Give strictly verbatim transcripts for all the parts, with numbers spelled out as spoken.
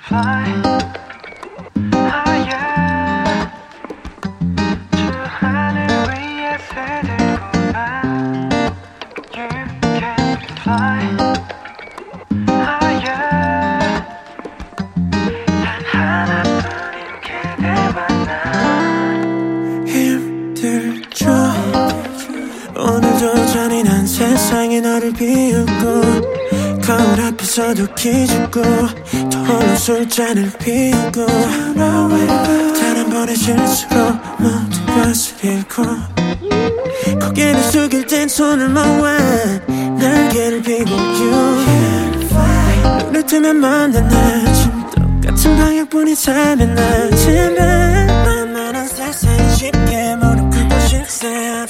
오늘도 잔인한 세상에 너를 비우고 거울 앞에서도 기죽고 또 홀로 술잔을 피우고 단 한 번의 실수로 모든 것을 잃고 고개를 숙일 땐 손을 모아 날개를 피고 You 눈을 뜨면 만난 아침 똑같은 방향뿐인 삶의 나지만 만만한 세상이 쉽게 무릎 꿇고 싶세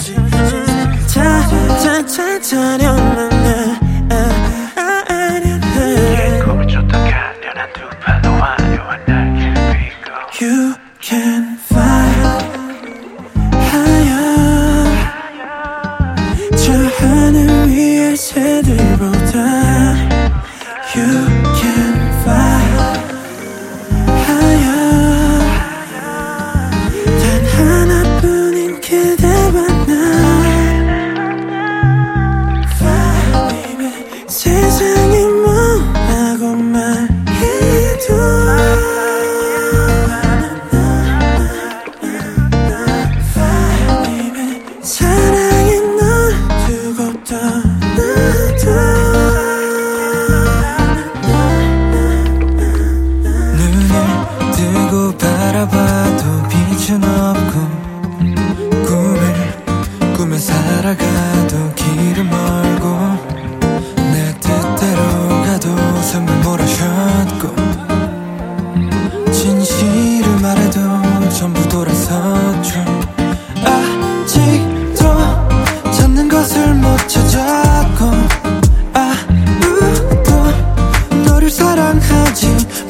타타타타려만 아련해 꿈을 쫓아 가련한 두 팔로 화려한 날개를 피고 You can fly higher 저 하늘 위의 새들보다 You can fly higher 단 하나뿐인 그대와 나 세상이 뭐라고 말해도 사랑해 널 두고 떠나도 눈을 뜨고 바라봐도 빛은 없고 꿈을 꾸며 살아가도 길은 멀고 숨을 몰아쉬었고 진실을 말해도 전부 돌아섰죠 아직도 찾는 것을 못 찾았고 아무도 너를 사랑하지